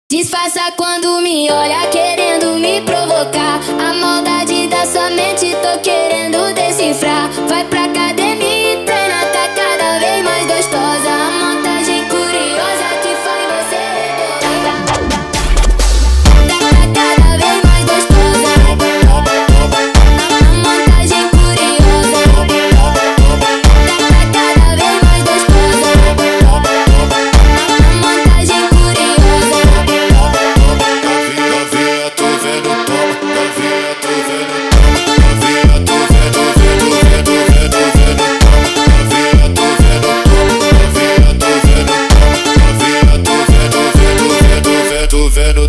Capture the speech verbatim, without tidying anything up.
Disfarça quando me olha querendo me provocar. A maldade da sua mente tô querendo decifrar. Vai pra academia e treina, tá cada vez mais gostosa. A montagem curiosa que faz você rebolar. Tá, tá cada vez mais gostosa. A montagem curiosa. Tá, tá cada vez mais gostosa. A montagem curiosa. Novinha, tô vendo toma. Novinha, tô vendo toma. Novinha, tô vendo, vendo, vendo, vendo, vendo toma. Novinha, tô vendo toma. Novinha, tô vendo toma. Novinha, tô vendo, vendo, vendo, vendo, vendo